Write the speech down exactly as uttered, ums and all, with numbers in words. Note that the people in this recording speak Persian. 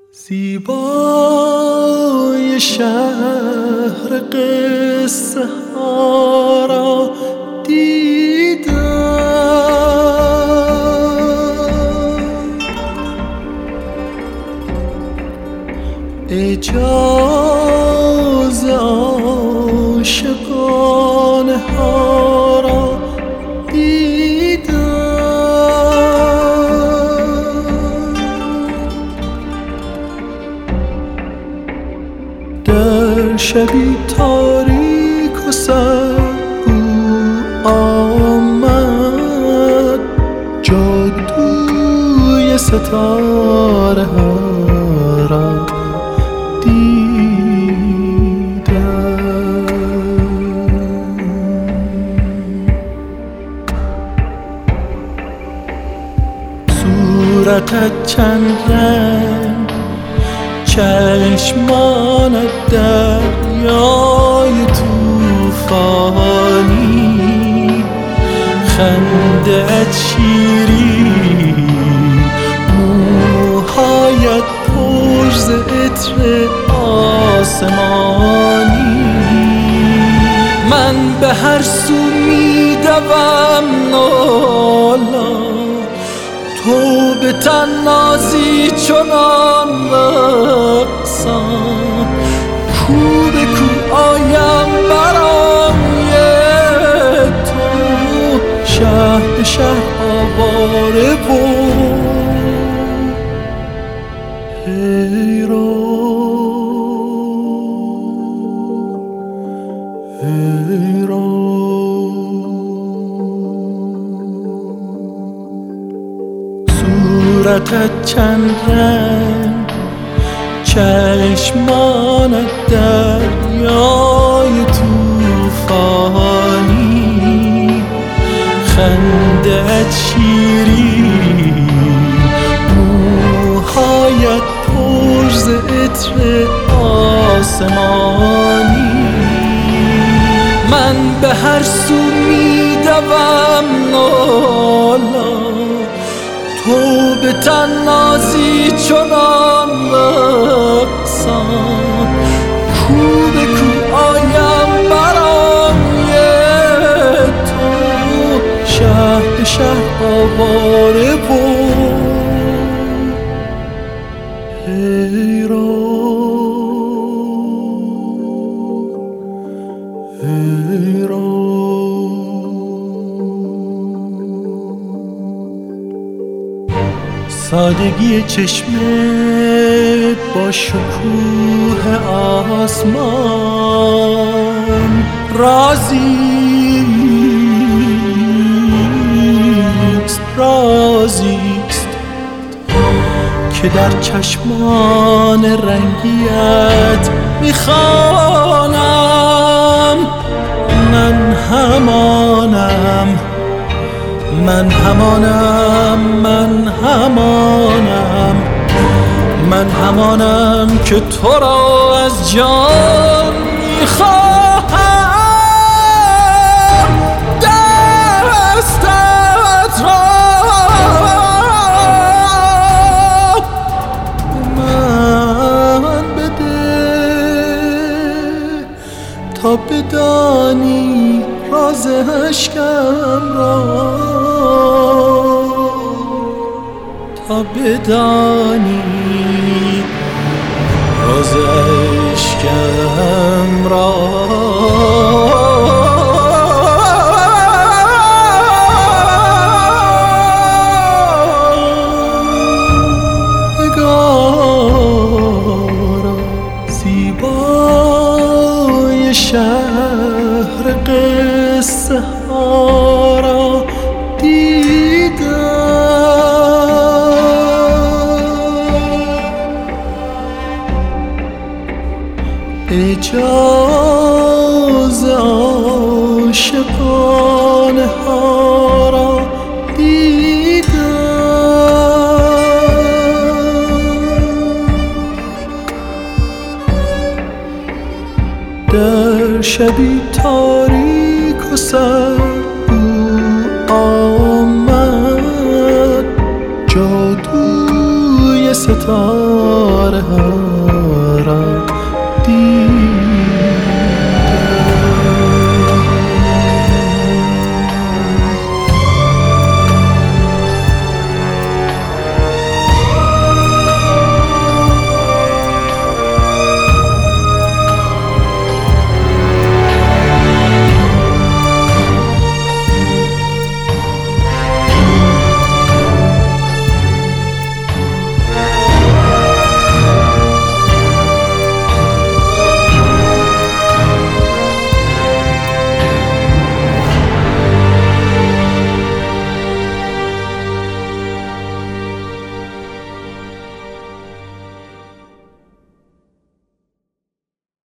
زیبای شهر قصه ها را دیدم، اجاز عاشقانه ها را دیدم، در شبی تاریک و سرد او آمد، جادوی ستاره ها را صورتت چند رنگ، چشمانت دریای توفانی، خنده‌ات شیرین، موهایت پر ز عطر آسمانی. من به هر سو می‌دوم نالا، تو به طنازی چنان رقصان، کو به کو آیم برای تو، شهر به شهر آواره و حیران حیران. صورتت چند رنگ، چشمانت دریای توفانی، خنده‌ات شیرین، موهایت پر ز عطر آسمانی. من به هر سو می‌دوم نالا، تو به طنازی چنان رقصان، کو به کو آیم برای تو، شهر به شهر آواره و حیران حیران. سادگی چشمت با شکوه آسمان، رازیست رازیست که در چشمان رنگیت میخوانم. من همانم من همانم من همانم من همانم که تو را از جان میخواهم. دستت را من بده تا بدانی راز عشقم را، تا بدانی راز عشقم را. نگارا زیبای شهر قصه ها را اجاز عاشقانه ها را دیدم، در شبی تاریک و سرد او آمد، جادوی ستاره ستاره ها